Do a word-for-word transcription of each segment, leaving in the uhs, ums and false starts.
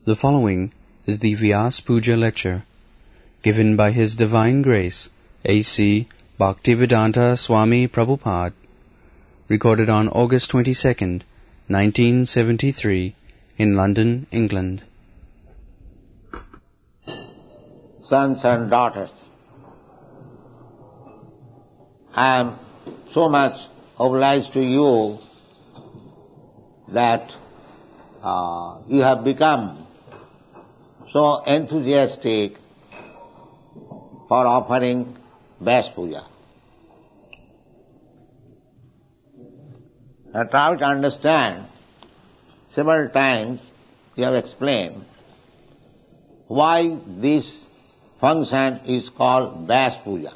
The following is the Vyas Puja lecture, given by His Divine Grace, A C Bhaktivedanta Swami Prabhupada, recorded on August twenty-second, nineteen seventy-three, in London, England. Sons and daughters, I am so much obliged to you that uh, you have become so enthusiastic for offering Vyas Puja. I try to understand, several times you have explained why this function is called Vyas Puja.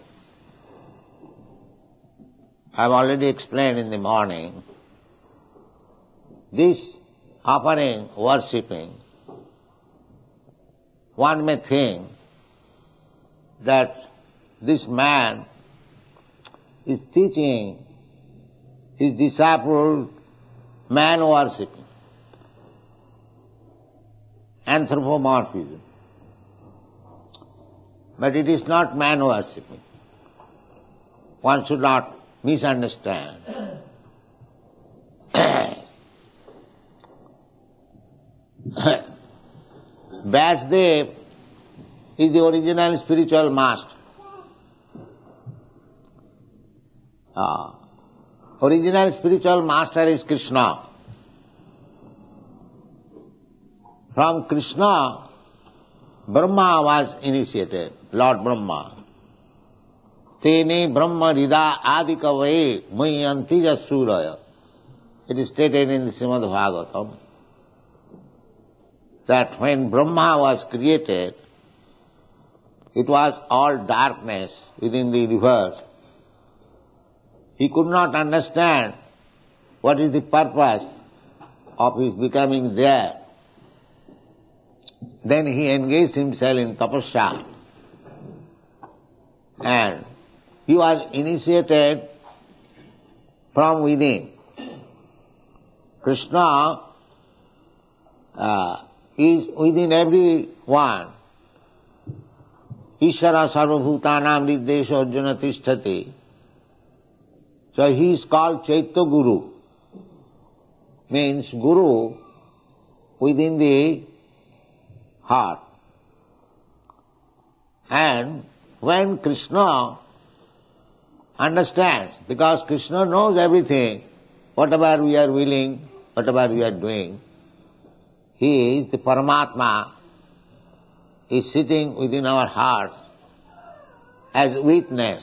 I have already explained in the morning, this offering, worshipping, one may think that this man is teaching his disciple man worshipping, anthropomorphism. But it is not man worshipping. One should not misunderstand. Vyasdev is the original spiritual master. Uh, original spiritual master is Krishna. From Krishna, Brahma was initiated, Lord Brahma. Tene Brahma Rida Adikavaye Mayantija Suraya. It is stated in the Srimad Bhagavatam that when Brahma was created, it was all darkness within the universe. He could not understand what is the purpose of his becoming there. Then he engaged himself in tapasya, and he was initiated from within. Krishna uh, is within everyone. Ishara sarvabhutanam nirdesha arjuna tisthati. So he is called Chaitya Guru, means Guru within the heart. And when Krishna understands, because Krishna knows everything, whatever we are willing, whatever we are doing, he is the Paramatma, is sitting within our heart as witness.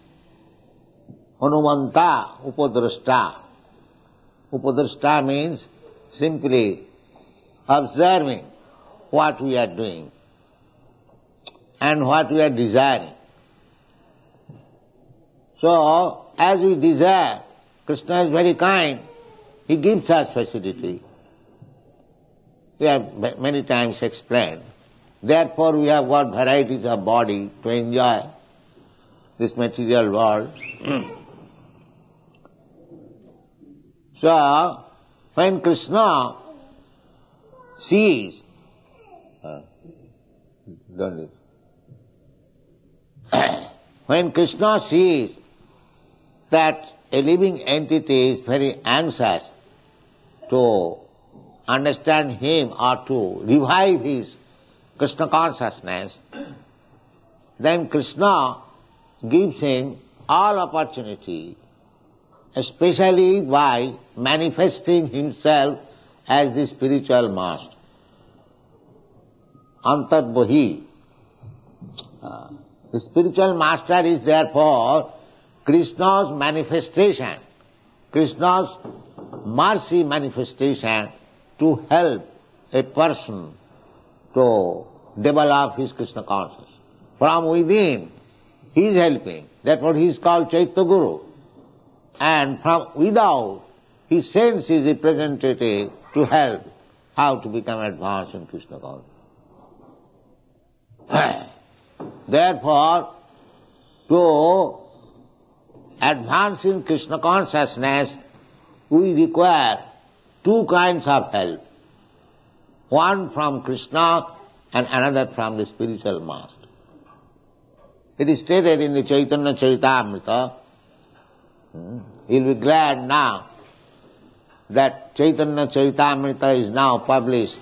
Hanumanta upadrashta. Upadrashta means simply observing what we are doing and what we are desiring. So, as we desire, Krishna is very kind. He gives us facility. We have many times explained. Therefore, we have got varieties of body to enjoy this material world. So, when Krishna sees, uh, don't it? When Krishna sees that a living entity is very anxious to understand him or to revive his Krishna consciousness, then Krishna gives him all opportunity, especially by manifesting himself as the spiritual master. Antarbhahi. Uh, the spiritual master is therefore Krishna's manifestation, Krishna's mercy manifestation to help a person to develop his Krishna consciousness. From within, he is helping. Therefore he is called Chaitya Guru. And from without, he sends his representative to help how to become advanced in Krishna consciousness. Therefore, to advance in Krishna consciousness, we require two kinds of help. one from Krishna and another from the spiritual master. It is stated in the Chaitanya Charitamrita. Hmm. You'll be glad now that Chaitanya Charitamrita is now published.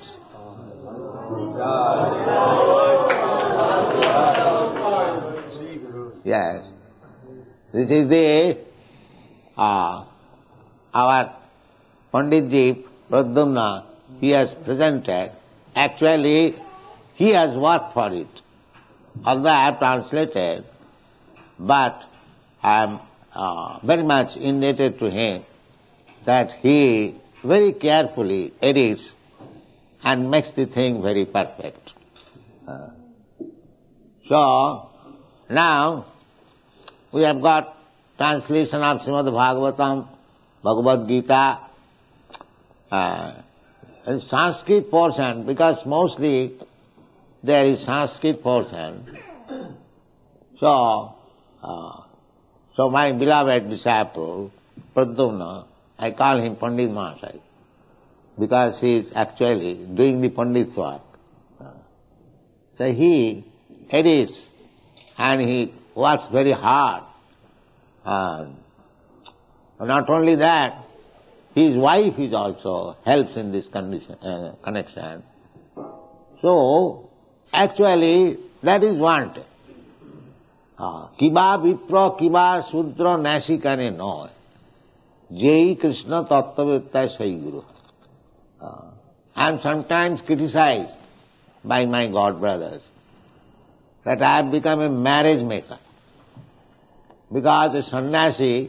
Yes. This is the, uh, our Panditji Pradyumna, he has presented. Actually, he has worked for it. Although I have translated, but I am uh, very much indebted to him that he very carefully edits and makes the thing very perfect. Uh, so, now we have got translation of Srimad Bhagavatam, Bhagavad Gita, uh, and Sanskrit portion, because mostly there is Sanskrit portion. So, uh, so my beloved disciple, Pradyumna, I call him Pandit Mahasaya, because he is actually doing the Pandit's work. So he edits and he works very hard. Uh, not only that, his wife is also helps in this condition, uh, connection. So, actually, that is wanted. Kiba vipra, kiba sudra, nasikane no. Jai Krishna tattvavitta sai guru. I am sometimes criticized by my god brothers that I have become a marriage maker. Because a sannyasi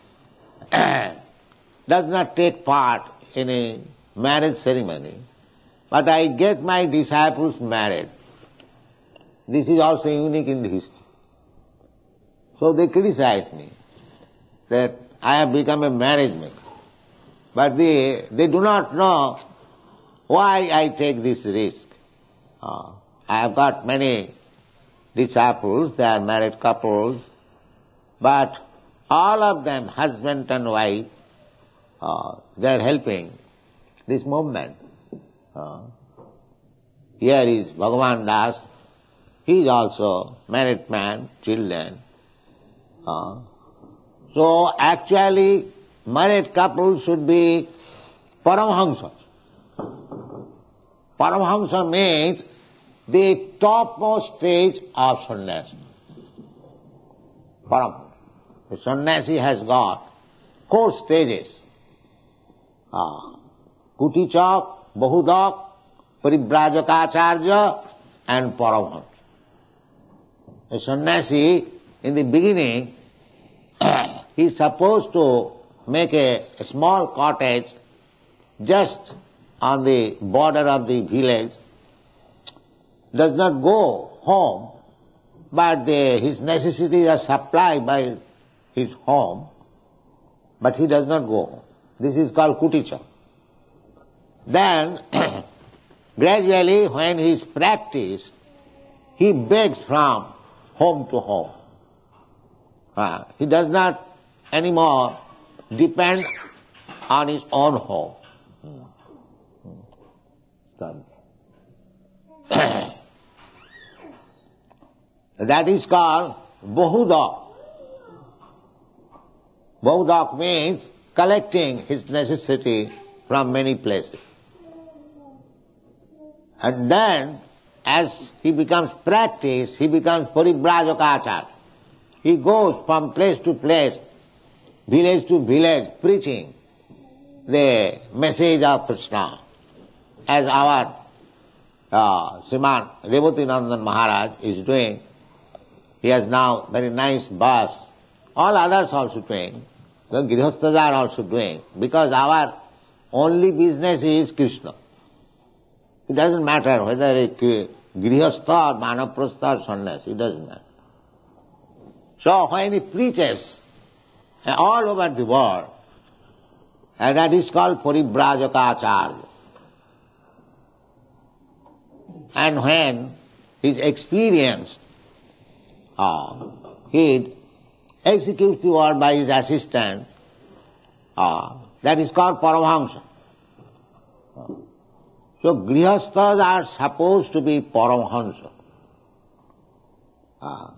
does not take part in a marriage ceremony, but I get my disciples married. This is also unique in the history. So they criticize me that I have become a marriage maker. But they, they do not know why I take this risk. Uh, I have got many disciples, they are married couples, but all of them, husband and wife, uh, they are helping this movement. Uh, here is Bhagavan Das, he is also married man, children. Uh, so actually, married couples should be Paramhamsas. Paramhamsa means the topmost stage of sannyasi. Paramhamsa. The sannyasi has got four stages. Uh, Kuticha, Bahudak, Paribrajaka and Paramhamsa. A sannyasi, in the beginning, he is supposed to make a, a small cottage just on the border of the village, does not go home, but the, his necessities are supplied by his home, but he does not go home. This is called Kuticha. Then, gradually, when he is practiced, he begs from home to home. Uh, he does not anymore depend on his own home. That is called Bahudak. Bahudak means collecting his necessity from many places. And then, as he becomes practiced, he becomes Paribrajaka. He goes from place to place, village to village, preaching the message of Krishna. As our uh, Sriman Revati Nandan Maharaj is doing, he has now very nice bus. All others also doing. The Grihasthas are also doing. Because our only business is Krishna. It doesn't matter whether it Grihastha or Manaprastha or Sannyas, it doesn't matter. So when he preaches all over the world, and that is called Paribrajaka. And when his experience, uh, he executes the word by his assistant, uh, that is called Paramhamsa. So grihasthas are supposed to be Paramahansa. Ah.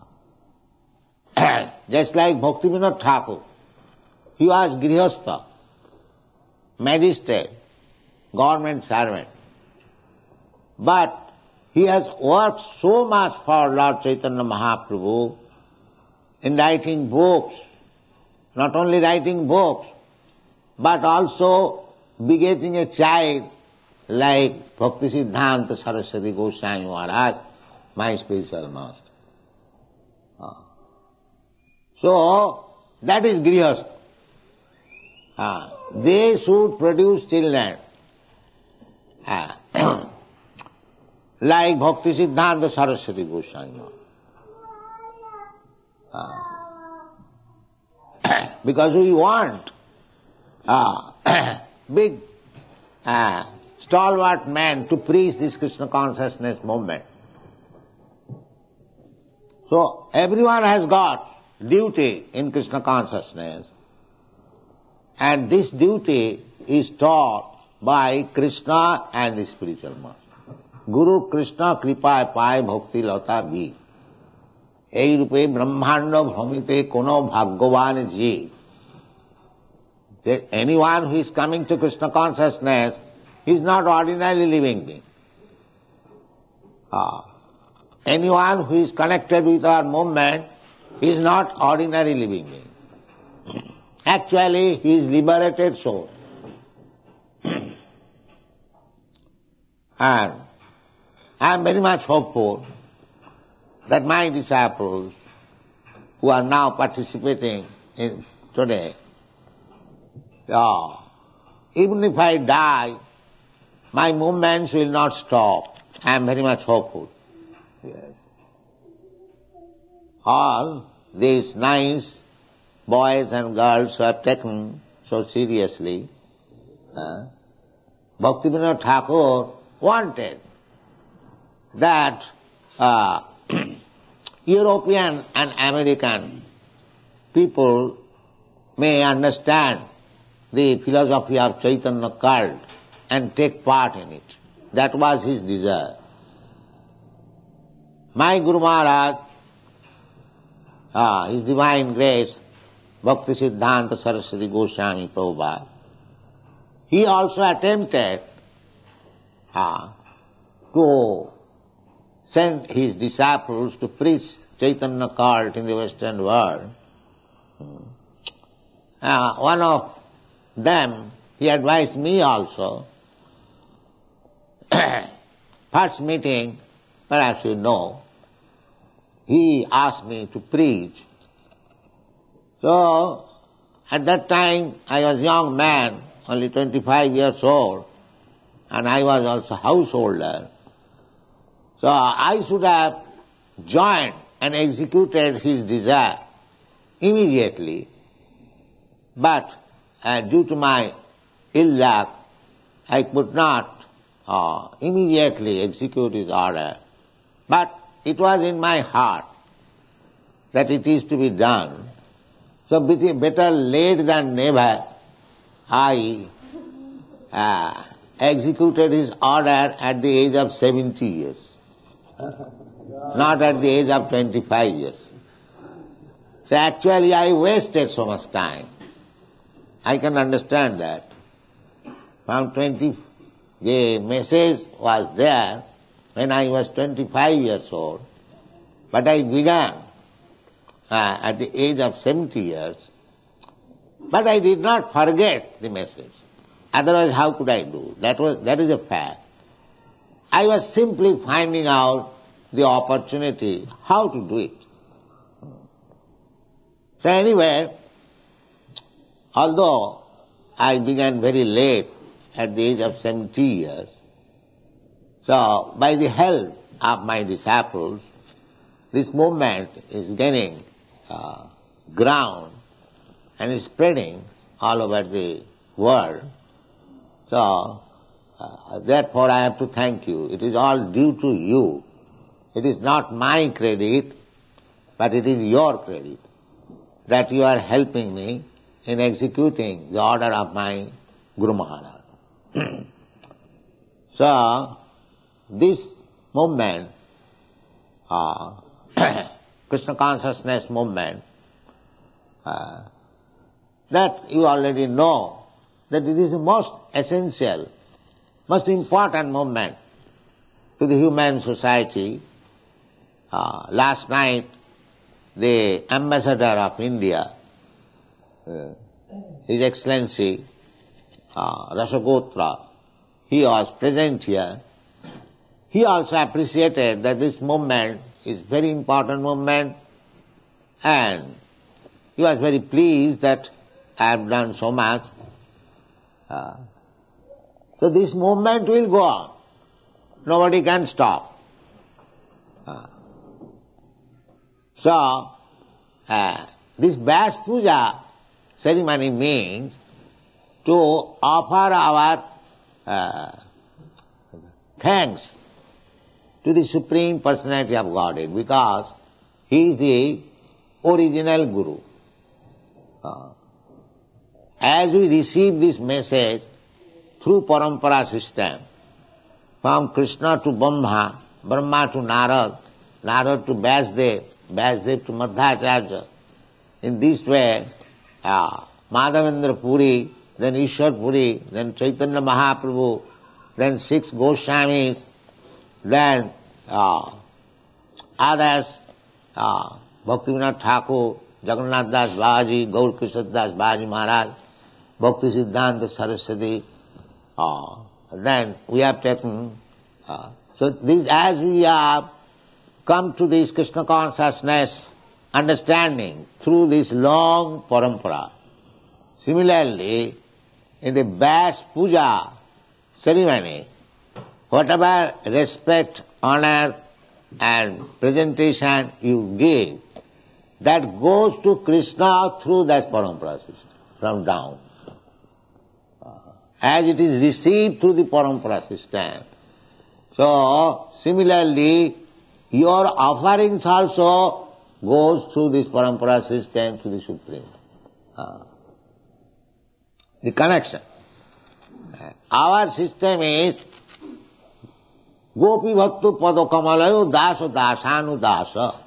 Just like Bhaktivinoda Thakur, he was grihastha, magistrate, government servant. But he has worked so much for Lord Chaitanya Mahaprabhu in writing books, not only writing books, but also begetting a child like Bhakti Siddhanta Saraswati Goswami Maharaj, my spiritual master. Ah. So, that is grihastha. Ah. They should produce children. Ah. Like Bhakti Siddhanta Saraswati Goswami. Ah. Because we want ah, big ah, stalwart men to preach this Krishna consciousness movement. So everyone has got duty in Krishna consciousness, and this duty is taught by Krishna and the spiritual master. Guru Krishna kripa pai bhakti lata bhi. Ei rupe brahmanda bhramite kono bhagyavan ji. Anyone who is coming to Krishna consciousness is not ordinary living being. Ah. Anyone who is connected with our movement is not ordinary living being. Actually, he is liberated soul. And I am very much hopeful that my disciples who are now participating in today, uh, even if I die, my movements will not stop. I am very much hopeful. Yes. All these nice boys and girls who have taken so seriously, uh, Bhaktivinoda Thakur wanted that uh, European and American people may understand the philosophy of Chaitanya cult and take part in it. That was his desire. My Guru Maharaj, ah, His Divine Grace, Bhakti Siddhanta Saraswati Goswami Prabhupada, he also attempted ah, to send his disciples to preach Chaitanya cult in the Western world. Uh, one of them, he advised me also. First meeting, perhaps you know, he asked me to preach. So, at that time, I was a young man, only twenty-five years old, and I was also householder. So I should have joined and executed his desire immediately, but uh, due to my ill luck, I could not uh, immediately execute his order. But it was in my heart that it is to be done. So better late than never, I uh, executed his order at the age of seventy years. Not at the age of twenty-five years. So actually I wasted so much time. I can understand that. From twenty, the message was there when I was twenty-five years old, but I began uh, at the age of seventy years, but I did not forget the message. Otherwise how could I do? That was, that is a fact. I was simply finding out the opportunity, how to do it. So anyway, although I began very late, at the age of seventy years, so by the help of my disciples, this movement is gaining uh, ground and is spreading all over the world. So, Uh, therefore I have to thank you. It is all due to you. It is not my credit, but it is your credit that you are helping me in executing the order of my Guru Maharaj. So, this movement, uh, Krishna consciousness movement, uh, that you already know, that it is the most essential, most important movement to the human society. Uh, last night, the ambassador of India, uh, His Excellency uh, Rashagotra, he was present here. He also appreciated that this movement is very important movement, and he was very pleased that I have done so much. Uh, so this movement will go on. Nobody can stop. Uh, so, uh, this Vyas Puja ceremony means to offer our uh, thanks to the Supreme Personality of Godhead, because He is the original Guru. Uh, as we receive this message through Parampara system, from Krishna to Brahma, Brahma to Narad, Narad to Vyasdev, Vyasdev to Madhvacharya, in this way, uh, Madhavendra Puri, then Ishwar Puri, then Chaitanya Mahaprabhu, then six Goswamis, then uh, others, uh, Bhaktivinoda Thakur, Jagannath Das Babaji, Gaur Krishna Das Babaji Maharaj, Bhakti Siddhanta Saraswati, uh, then we have taken, uh, so this, as we have come to this Krishna consciousness understanding through this long parampara, similarly, in the Vyas Puja ceremony, whatever respect, honor and presentation you give, that goes to Krishna through that parampara system, from down. As it is received through the parampara system. So, similarly, your offerings also goes through this parampara system to the Supreme. Uh, the connection. Our system is Gopi Bhattu Pado Kamalayo Dasa Dasanu Dasa.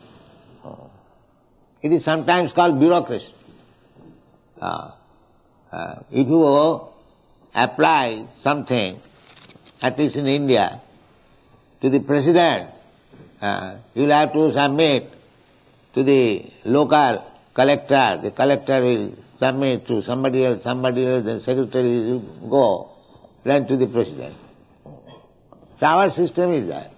It is sometimes called bureaucracy. Uh, uh, if you apply something, at least in India, to the president, uh, you will have to submit to the local collector. The collector will submit to somebody else, somebody else, then secretary will go, then to the president. So our system is that.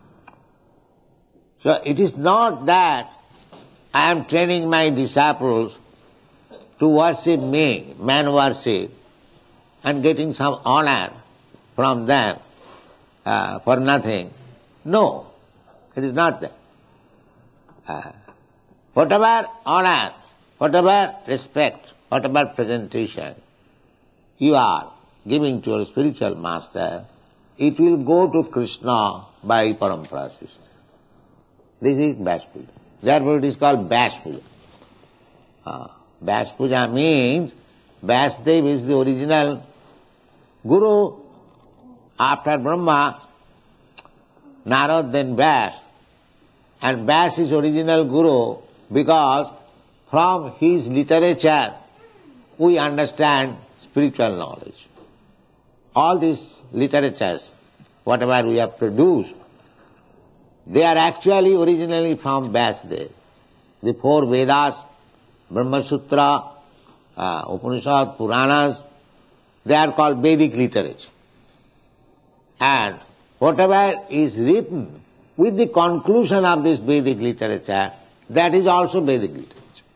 So it is not that I am training my disciples to worship me, man worship, and getting some honor from them uh, for nothing. No, it is not that. Uh, whatever honor, whatever respect, whatever presentation you are giving to your spiritual master, it will go to Krishna by parampara system. This is Vyas Puja. Therefore it is called Vyas Puja. Uh, Vyas Puja means Vyasdev is the original Guru. After Brahma, Narad, then Vyas. And Vyas is original Guru because from his literature we understand spiritual knowledge. All these literatures, whatever we have produced, they are actually originally from Vyasdev. The four Vedas, Brahma Sutra, uh, Upanishad, Puranas, they are called Vedic literature. And whatever is written with the conclusion of this Vedic literature, that is also Vedic literature.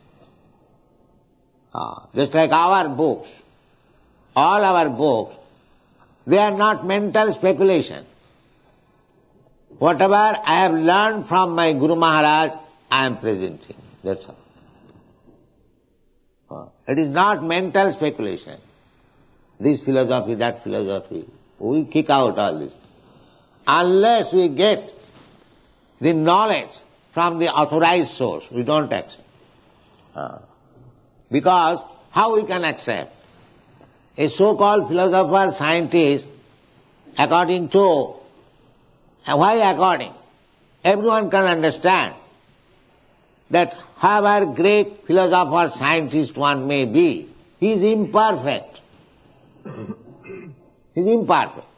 Uh, just like our books, all our books, they are not mental speculation. Whatever I have learned from my Guru Maharaj, I am presenting. That's all. Uh, it is not mental speculation. This philosophy, that philosophy. We kick out all this. Unless we get the knowledge from the authorized source, we don't accept. Uh, because how we can accept? A so-called philosopher, scientist, according to, why according? Everyone can understand that however great philosopher, scientist one may be, he is imperfect. He is imperfect.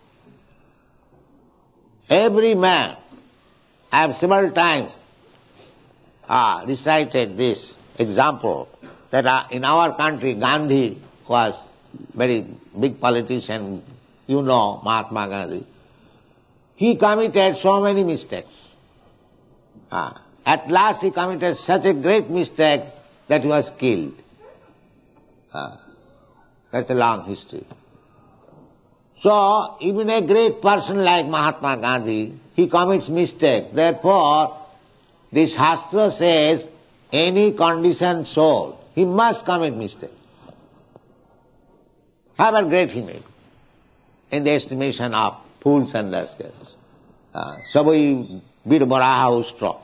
Every man, I have several times uh, recited this example, that uh, in our country Gandhi was very big politician, you know Mahatma Gandhi. He committed so many mistakes. Uh, at last he committed such a great mistake that he was killed. Uh, that's a long history. So, even a great person like Mahatma Gandhi, he commits mistake. Therefore, the Shastra says, any conditioned soul, he must commit mistake. However great he may be, in the estimation of fools and rascals. Sabai bir baraha ustro.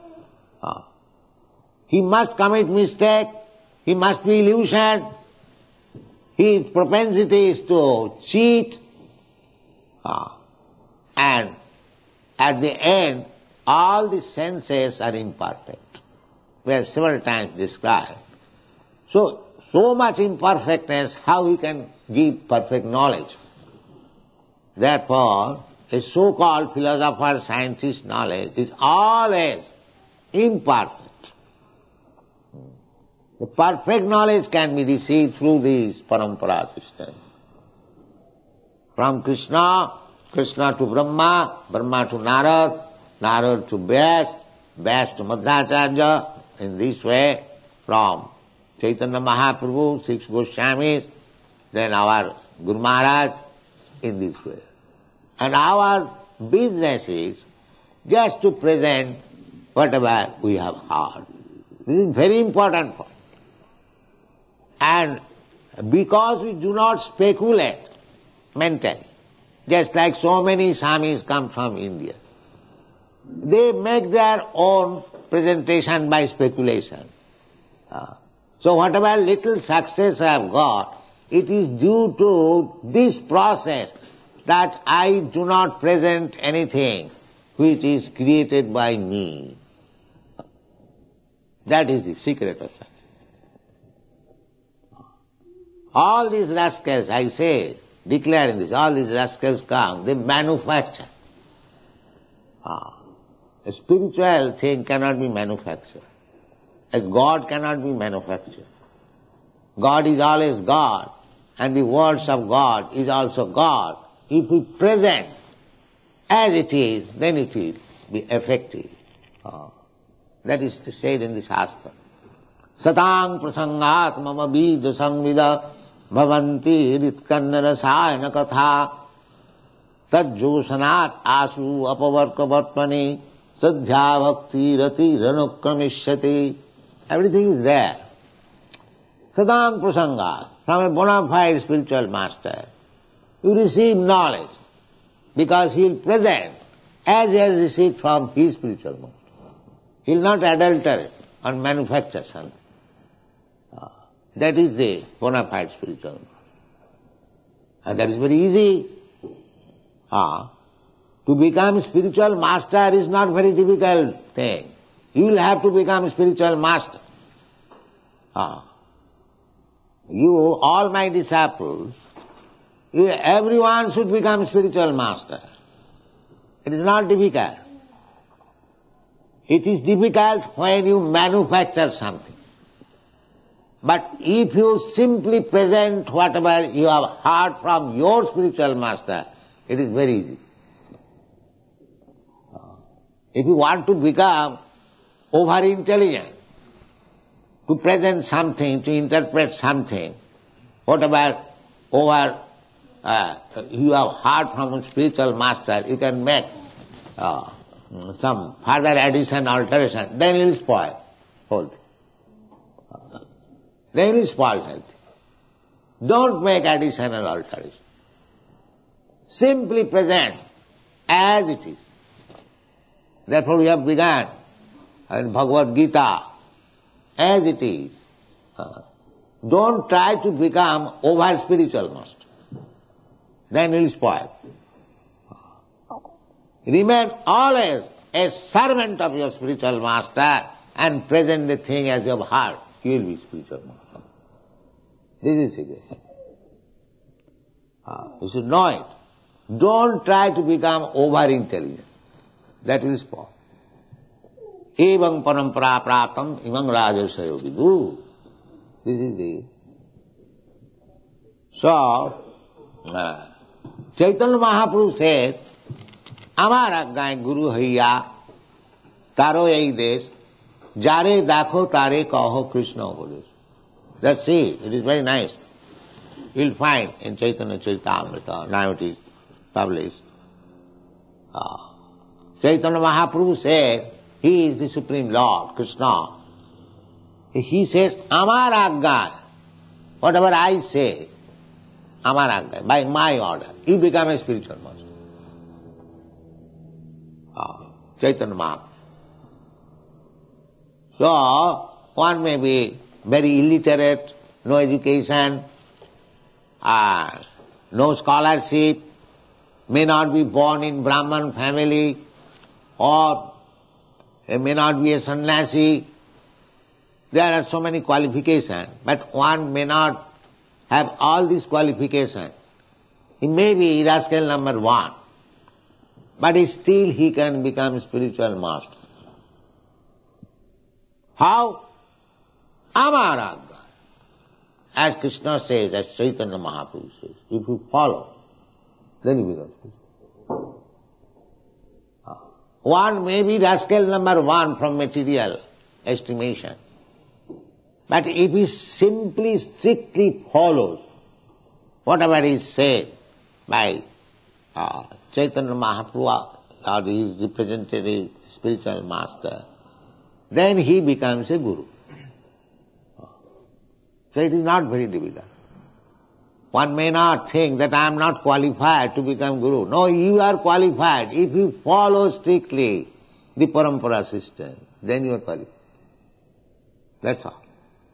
He must commit mistake, he must be illusioned, his propensity is to cheat, uh, and at the end, all the senses are imperfect. We have several times described. So, so much imperfectness, how he can give perfect knowledge? Therefore, a so-called philosopher, scientist knowledge is always imperfect. The perfect knowledge can be received through these parampara systems. From Krishna, Krishna to Brahma, Brahma to Narad, Narad to Vyas, Vyas to Madhvacharya, in this way, from Chaitanya Mahaprabhu, six Goswamis, then our Guru Maharaj, in this way. And our business is just to present whatever we have heard. This is very important point. And because we do not speculate mentally, just like so many Swamis come from India, they make their own presentation by speculation. Uh, so whatever little success I have got, it is due to this process that I do not present anything which is created by me. That is the secret of success. All these rascals, I say, declaring this, all these rascals come, they manufacture. Ah. A spiritual thing cannot be manufactured, as God cannot be manufactured. God is always God, and the words of God is also God. If we present as it is, then it will be effective. Ah. That is said in the Shastra. Satang prasangat mama bija samvida bhavanti ritkanna rasayana katha tadjosanat asu apavarka vartmani sadhya bhakti rati ranukramishati. Everything is there. Sadang prasangat, from a bona fide spiritual master, you receive knowledge because he will present as he has received from his spiritual master. He will not adulterate or manufacture something. That is the bona fide spiritual master. And that is very easy. Ah, to become spiritual master is not very difficult thing. You will have to become spiritual master. Ah. You, all my disciples, you, everyone should become spiritual master. It is not difficult. It is difficult when you manufacture something. But if you simply present whatever you have heard from your spiritual master, it is very easy. If you want to become over-intelligent, to present something, to interpret something, whatever over uh, you have heard from a spiritual master, you can make uh, some further addition, alteration, then it will spoil whole thing. Uh, then it will spoil whole thing. Don't make addition and alteration. Simply present as it is. Therefore we have begun in Bhagavad Gita as it is. Uh, don't try to become over spiritual master. Then it will spoil. Remain always a servant of your spiritual master and present the thing as you have heard. You will be spiritual master. This is it. Ah, you should know it. Don't try to become over-intelligent. That will spoil. Evam parampara praptam imam rajasayo vidu. This is the... So, uh, Chaitanya Mahaprabhu says, আমার আজ্ঞায় গুরু হইয়া তারো এই দেশ যারে দেখো তারে কহ কৃষ্ণ উপদেশ. That's it. It is very nice. You'll find in Chaitanya Charitamrita, now it is published. Uh, Chaitanya Mahaprabhu says, he is the Supreme Lord, Krishna. He says, আমার আজ্ঞায়, whatever I say, আমার আজ্ঞায়, by my order, you become a spiritual master. Uh, Chaitanya Mahaprabhu. So, one may be very illiterate, no education, uh, no scholarship, may not be born in Brahman family, or may not be a sannyasi. There are so many qualifications, but one may not have all these qualifications. He may be rascal number one, but still he can become spiritual master. How? Amar agga. As Krishna says, as Chaitanya Mahaprabhu says, if you follow, then you become spiritual. One may be rascal number one from material estimation, but if he simply, strictly follows whatever is said by uh, Chaitanya Mahaprabhu or his representative spiritual master, then he becomes a guru. So it is not very difficult. One may not think that I am not qualified to become guru. No, you are qualified. If you follow strictly the parampara system, then you are qualified. That's all.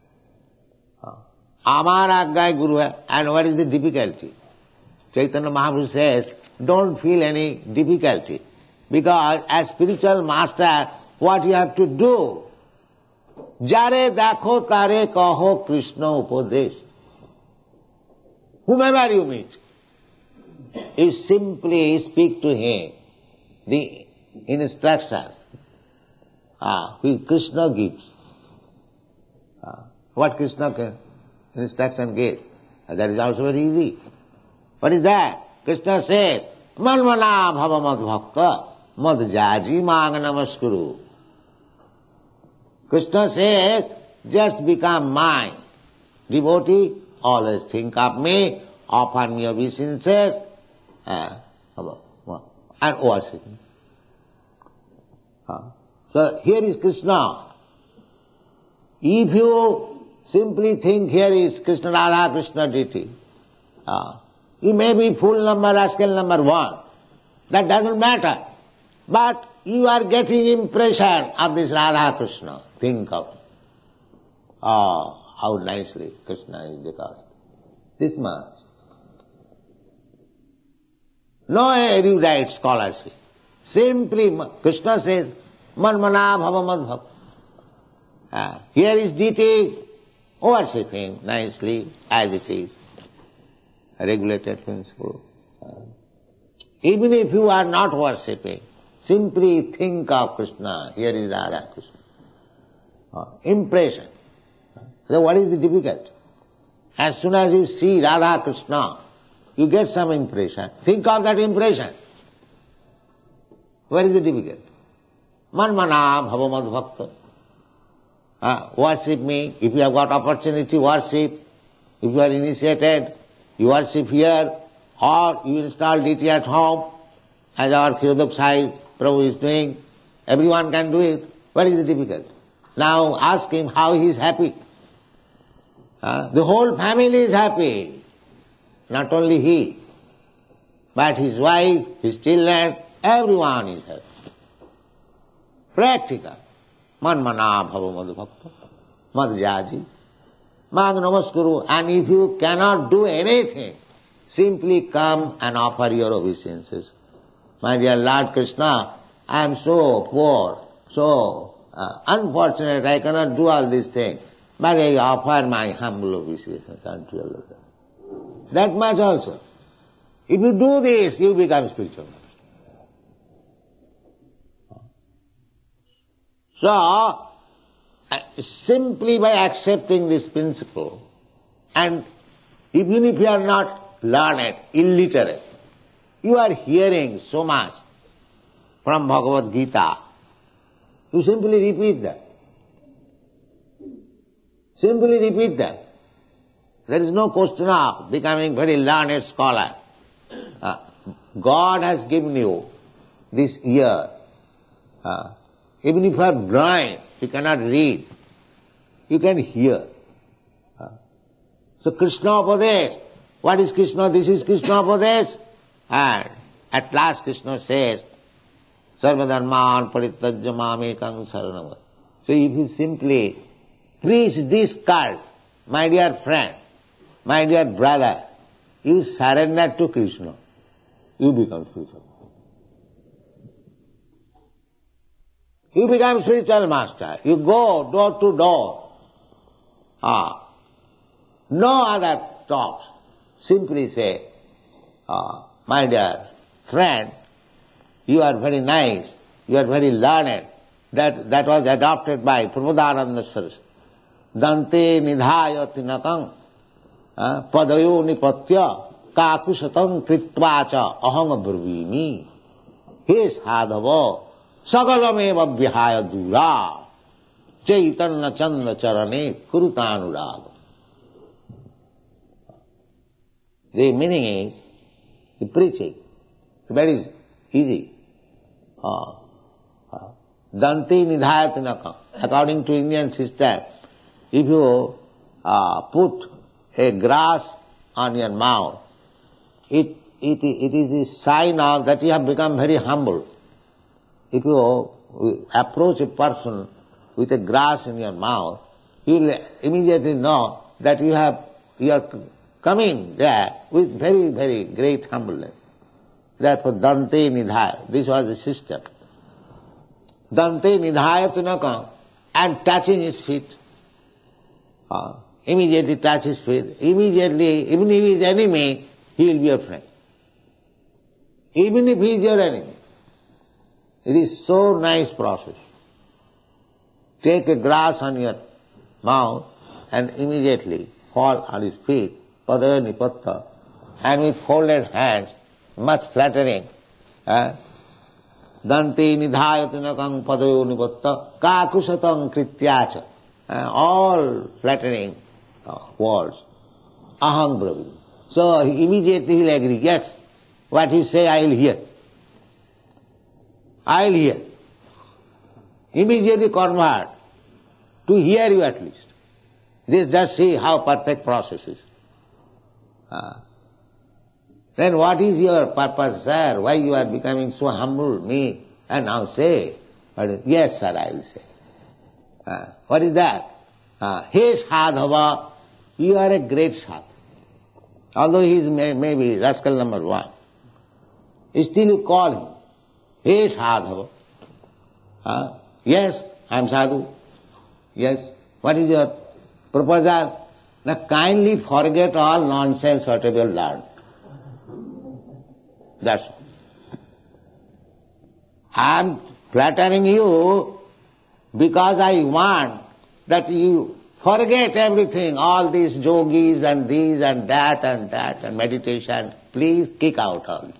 Amar aggay guru hai. And what is the difficulty? Chaitanya Mahaprabhu says, don't feel any difficulty. Because as spiritual master, what you have to do? Jare dakho tare kaho Krishna upadesh. Whomever you meet, you simply speak to him the instructions ah, which Krishna gives. Ah, what Krishna instruction gives? That is also very easy. What is that? Krishna says, Manmana bhava mad bhakta mad jaji mang namaskuru. Krishna says, just become my devotee, always think of me, offer me obeisances, uh, and worship me. Uh, so here is Krishna. If you simply think here is Krishna Radha, Krishna deity, uh, you may be full number, rascal number one. That doesn't matter. But you are getting impression of this Radha Krishna. Think of it. Oh, how nicely Krishna is because this much. No erudite scholarship. Simply Krishna says, Manmana bhava mad bhakta. Ah, here is deity, worship him nicely as it is. A regulated principle. Ah. Even if you are not worshipping, simply think of Krishna. Here is Radha Krishna. Ah, impression. So what is the difficulty? As soon as you see Radha Krishna, you get some impression. Think of that impression. What is the difficulty? Manmana bhava mad bhakta. Ah, worship me. If you have got opportunity, worship. If you are initiated, you worship here, or you install deity at home, as our Khirodab Sahib Prabhu is doing. Everyone can do it. What is the difficulty? Now ask him how he is happy. Uh, the whole family is happy. Not only he, but his wife, his children, everyone is happy. Practical. Manmana bhava mad bhakta, mad jaji, mang namaskuru. And if you cannot do anything, simply come and offer your obeisances. My dear Lord Krishna, I am so poor, so uh, unfortunate, I cannot do all these things, but I offer my humble obeisances unto your lotus. That much also. If you do this, you become spiritual. So, simply by accepting this principle, and even if you are not learned, illiterate, you are hearing so much from Bhagavad Gita, you simply repeat that. Simply repeat that. There is no question of becoming very learned scholar. Uh, God has given you this ear. Uh, even if you are blind, you cannot read, you can hear. Uh, so Krishna Upadesh, what is Krishna? This is Krishna Upadesh. And at last Krishna says, Sarvadharman parityajya mamekam saranam. So if you simply preach this cult, my dear friend, my dear brother, you surrender to Krishna, you become spiritual. You become spiritual master. You go door to door. Ah, no other talks. Simply say, ah, my dear friend, you are very nice, you are very learned. That, that was adopted by Prabodhananda Saraswati. Dante nidhaya tinakam padayo nipatya kakusatam kritvacha aham brvimi. He sadhava sagalameva vihaya dura chaitanya chandra charane kurutanurag. The meaning is, the preaching, very easy. Uh, uh, Dante nidhayatinakam. According to Indian system, if you uh, put a grass on your mouth, it, it, it is a sign of that you have become very humble. If you approach a person with a grass in your mouth, you will immediately know that you have, you are coming there with very, very great humbleness. Therefore, Dante Nidhaya, this was the system. Dante Nidhaya Tunakam, and touching his feet. Uh, immediately touch his feet. Immediately, even if he is enemy, he will be your friend. Even if he is your enemy. It is so nice process. Take a grass on your mouth and immediately fall on his feet, padaya nipatta, and with folded hands, much flattering. Eh? Dante nidhayatinakam padayo nipatta kakusatam krityacha. Eh? All flattering uh, words. Aham bravi. So immediately he will agree, yes, what you say I will hear. I will hear. Immediately convert, to hear you at least. This just see how perfect process is. Uh, then what is your purpose, sir? Why you are becoming so humble, me? And now say, yes, sir, I will say. Uh, what is that? Uh, hey sadhava, you are a great sadhava. Although he is may, maybe rascal number one, still you call him, hey sadhava. Uh, yes, I am sadhu. Yes. What is your proposal? Now kindly forget all nonsense whatever you learned. That's all. I am flattering you because I want that you forget everything, all these yogis and these and that and that and meditation. Please kick out all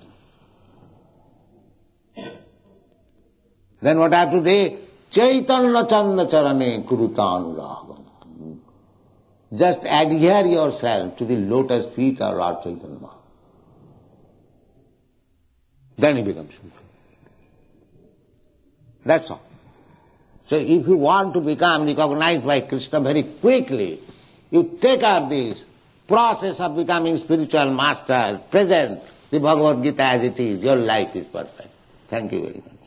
this. Then what I have to do? Chaitanya Chanda Charane Kurutanuragam. Just adhere yourself to the lotus feet of Lord Chaitanya. Then he becomes spiritual. That's all. So if you want to become recognized by Krishna very quickly, you take up this process of becoming spiritual master, present the Bhagavad Gita as it is, your life is perfect. Thank you very much.